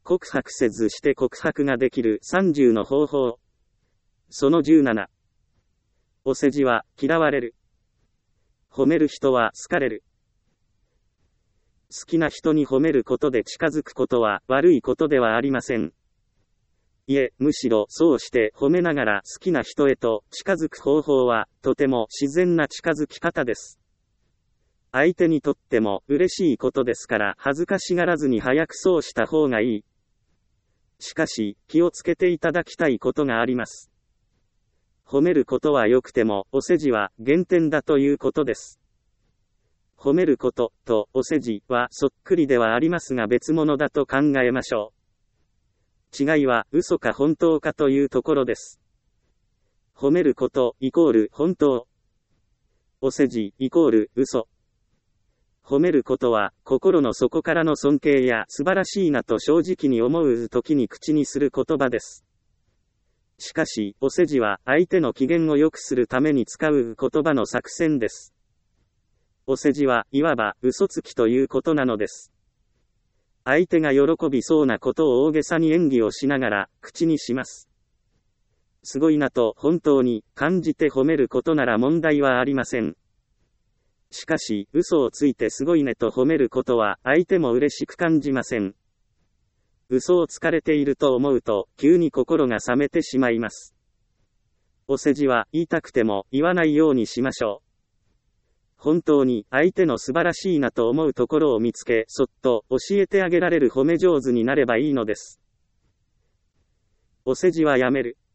告白せずして告白ができる30の方法。その17。お世辞は嫌われる。褒める人は好かれる。好きな人に褒めることで近づくことは悪いことではありません。いえ、むしろそうして褒めながら好きな人へと近づく方法はとても自然な近づき方です。相手にとっても嬉しいことですから恥ずかしがらずに早くそうした方がいい。しかし、気をつけていただきたいことがあります。褒めることは良くても、お世辞は減点だということです。褒めることとお世辞はそっくりではありますが別物だと考えましょう。違いは嘘か本当かというところです。褒めることイコール本当。お世辞イコール嘘。褒めることは心の底からの尊敬や素晴らしいなと正直に思う時に口にする言葉です。しかし、お世辞は相手の機嫌を良くするために使う言葉の作戦です。お世辞はいわば嘘つきということなのです。相手が喜びそうなことを大げさに演技をしながら口にします。すごいなと本当に感じて褒めることなら問題はありません。しかし、嘘をついてすごいねと褒めることは相手も嬉しく感じません。嘘をつかれていると思うと急に心が冷めてしまいます。お世辞は言いたくても言わないようにしましょう。本当に相手の素晴らしいなと思うところを見つけ、そっと教えてあげられる褒め上手になればいいのです。お世辞はやめる。